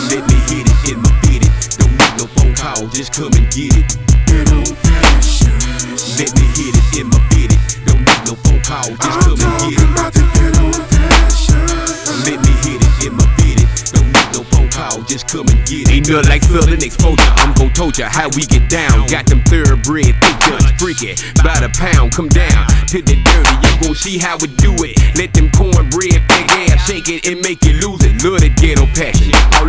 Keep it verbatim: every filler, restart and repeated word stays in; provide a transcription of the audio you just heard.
Let me hit it in my fitted. Don't need no phone call, just come and get it. Ghetto passion. Let me hit it in my fitted. Don't need no phone call, just come and get it. I'm talking about the ghetto passion. Let me hit it in my fitted. Don't need no phone call, just come and get it. Ain't nothing like feeling exposure. I'm gon' told you how we get down. Got them thoroughbred, thick guns, freaky. By the pound, come down to the dirty. You gon' see how we do it. Let them cornbread, thick ass shake it and make you lose it. Love the ghetto passion. All